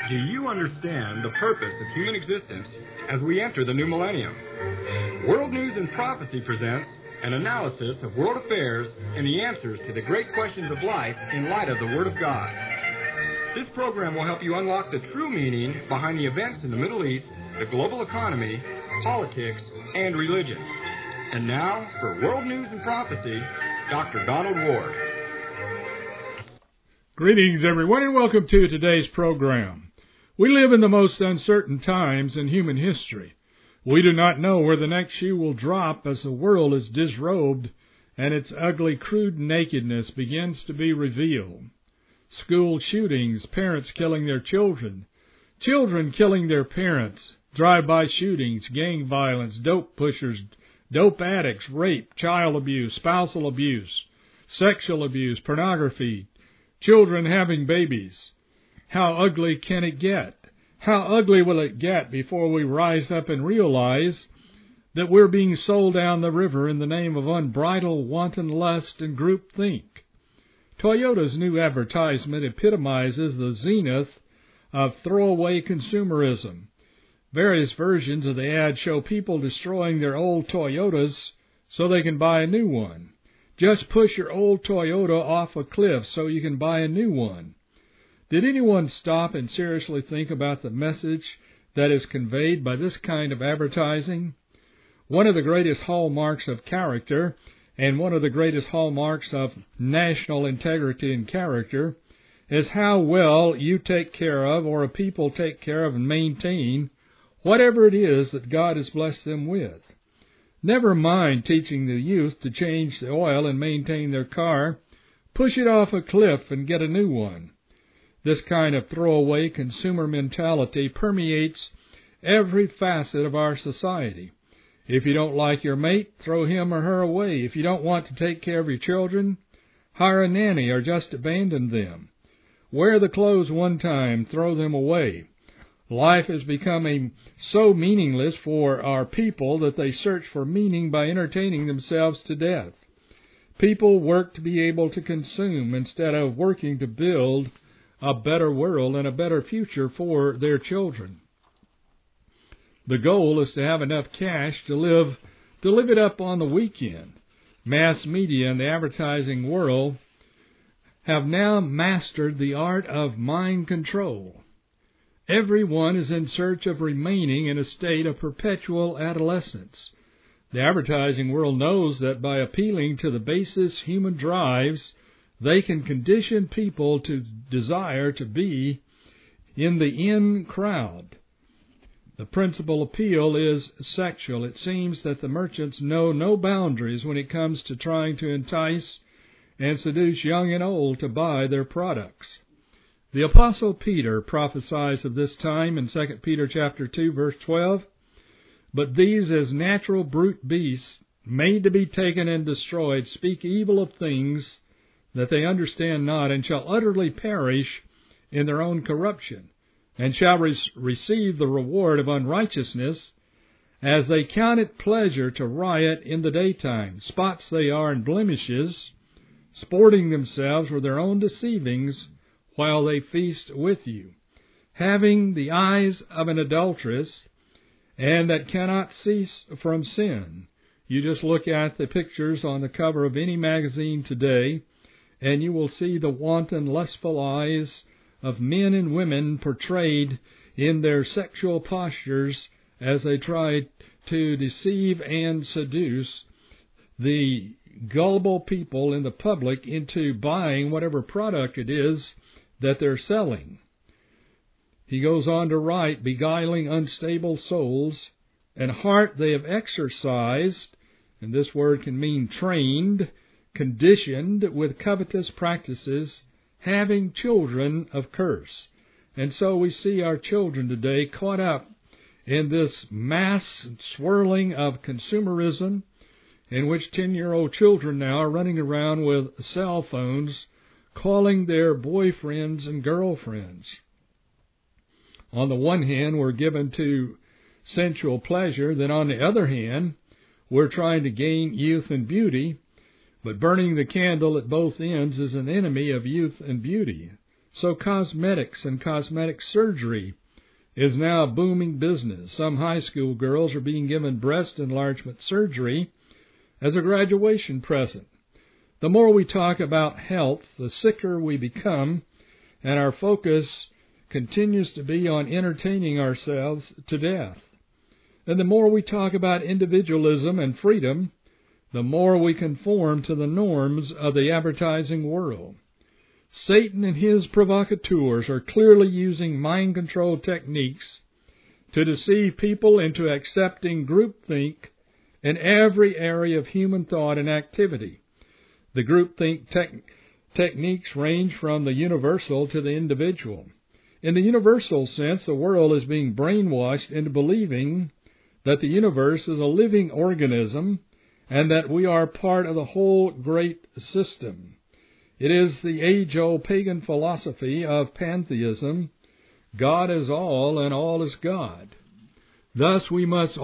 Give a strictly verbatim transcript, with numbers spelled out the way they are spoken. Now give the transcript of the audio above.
Do you understand the purpose of human existence as we enter the new millennium? World News and Prophecy presents an analysis of world affairs and the answers to the great questions of life in light of the Word of God. This program will help you unlock the true meaning behind the events in the Middle East, the global economy, politics, and religion. And now, for World News and Prophecy, Doctor Donald Ward. Greetings, everyone, and welcome to today's program. We live in the most uncertain times in human history. We do not know where the next shoe will drop as the world is disrobed and its ugly, crude nakedness begins to be revealed. School shootings, parents killing their children, children killing their parents, drive-by shootings, gang violence, dope pushers, dope addicts, rape, child abuse, spousal abuse, sexual abuse, pornography, children having babies. How ugly can it get? How ugly will it get before we rise up and realize that we're being sold down the river in the name of unbridled wanton lust and groupthink? Toyota's new advertisement epitomizes the zenith of throwaway consumerism. Various versions of the ad show people destroying their old Toyotas so they can buy a new one. Just push your old Toyota off a cliff so you can buy a new one. Did anyone stop and seriously think about the message that is conveyed by this kind of advertising? One of the greatest hallmarks of character and one of the greatest hallmarks of national integrity and character is how well you take care of or a people take care of and maintain whatever it is that God has blessed them with. Never mind teaching the youth to change the oil and maintain their car. Push it off a cliff and get a new one. This kind of throwaway consumer mentality permeates every facet of our society. If you don't like your mate, throw him or her away. If you don't want to take care of your children, hire a nanny or just abandon them. Wear the clothes one time, throw them away. Life is becoming so meaningless for our people that they search for meaning by entertaining themselves to death. People work to be able to consume instead of working to build a better world and a better future for their children. The goal is to have enough cash to live to live it up on the weekend. Mass media and the advertising world have now mastered the art of mind control. Everyone is in search of remaining in a state of perpetual adolescence. The advertising world knows that by appealing to the basest human drives, they can condition people to desire to be in the in crowd. The principal appeal is sexual. It seems that the merchants know no boundaries when it comes to trying to entice and seduce young and old to buy their products. The Apostle Peter prophesies of this time in Second Peter chapter two, verse twelve, "But these as natural brute beasts, made to be taken and destroyed, speak evil of things that they understand not, and shall utterly perish in their own corruption, and shall re- receive the reward of unrighteousness, as they count it pleasure to riot in the daytime. Spots they are and blemishes, sporting themselves with their own deceivings, while they feast with you, having the eyes of an adulteress, and that cannot cease from sin." You just look at the pictures on the cover of any magazine today, and you will see the wanton, lustful eyes of men and women portrayed in their sexual postures as they try to deceive and seduce the gullible people in the public into buying whatever product it is that they're selling. He goes on to write, "Beguiling unstable souls, and heart they have exercised," and this word can mean trained, conditioned with covetous practices, having children of curse. And so we see our children today caught up in this mass swirling of consumerism, in which ten-year-old children now are running around with cell phones, calling their boyfriends and girlfriends. On the one hand, we're given to sensual pleasure, then on the other hand, we're trying to gain youth and beauty, but burning the candle at both ends is an enemy of youth and beauty. So cosmetics and cosmetic surgery is now a booming business. Some high school girls are being given breast enlargement surgery as a graduation present. The more we talk about health, the sicker we become, and our focus continues to be on entertaining ourselves to death. And the more we talk about individualism and freedom, the more we conform to the norms of the advertising world. Satan and his provocateurs are clearly using mind control techniques to deceive people into accepting groupthink in every area of human thought and activity. The groupthink te- techniques range from the universal to the individual. In the universal sense, the world is being brainwashed into believing that the universe is a living organism and that we are part of the whole great system. It is the age-old pagan philosophy of pantheism. God is all and all is God. Thus we must